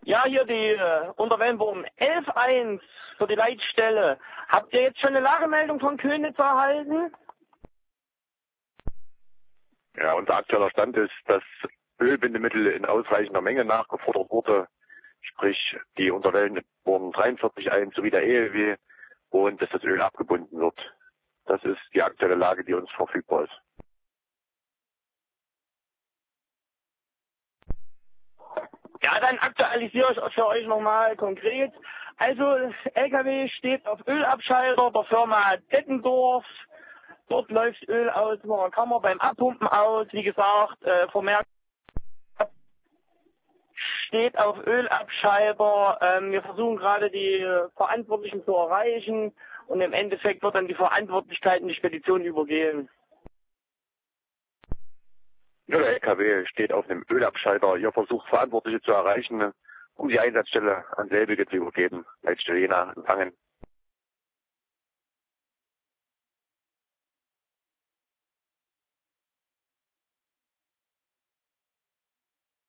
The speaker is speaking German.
Ja, hier die Unterwellenbogen 11.1 für die Leitstelle. Habt ihr jetzt schon eine Lagemeldung von Köniz erhalten? Ja, unser aktueller Stand ist, dass Ölbindemittel in ausreichender Menge nachgefordert wurde, sprich die Unterwellenbogen 43.1 sowie der ELW, und dass das Öl abgebunden wird. Das ist die aktuelle Lage, die uns verfügbar ist. Ja, dann aktualisiere ich für euch nochmal konkret. Also, LKW steht auf Ölabschalter der Firma Dettendorf. Dort läuft Öl aus der Kammer beim Abpumpen aus. Wie gesagt, vermerkt steht auf Ölabschalter. Wir versuchen gerade die Verantwortlichen zu erreichen und im Endeffekt wird dann die Verantwortlichkeit in die Spedition übergehen. Ja, der LKW steht auf einem Ölabschalter. Ihr versucht Verantwortliche zu erreichen, um die Einsatzstelle an selbige zu übergeben. Leitstelle Jena empfangen.